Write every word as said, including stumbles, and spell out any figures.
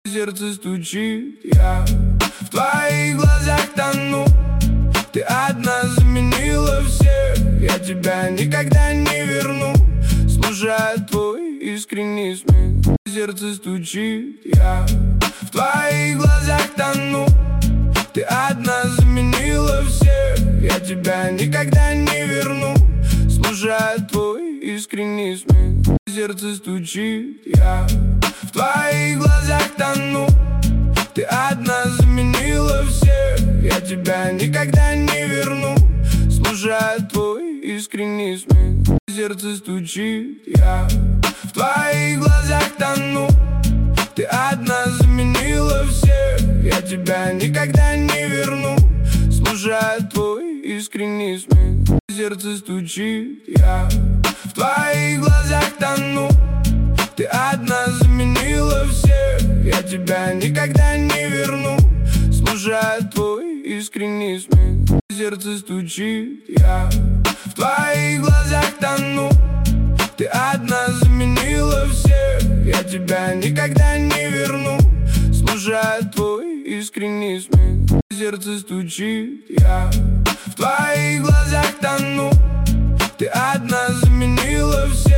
Сердце стучит, я в твоих глазах тону. Ты одна заменила всех, я тебя никогда не верну. Слушая твой искренний смех, сердце стучит, я в твоих глазах тону. Ты одна заменила всех, я тебя никогда не верну. Слушая твой искренний смех, сердце стучит, я в твоих глазах тону. Ты одна заменила всех, я тебя никогда не верну. Слушая твой искренний смех, сердце стучит, я в твоих глазах тону. Ты одна заменила всех, я тебя никогда не верну. Слушая твой искренний смех, сердце стучит, я в твоих глазах тону. Ты одна заменила всех, я тебя никогда не верну. Слушая твой искренний смех, сердце стучит, я в твоих глазах тону. Ты одна заменила всех, я тебя никогда не верну. Слушая твой искренний смех, сердце стучит, я в твоих глазах тону. Ты одна заменила всех.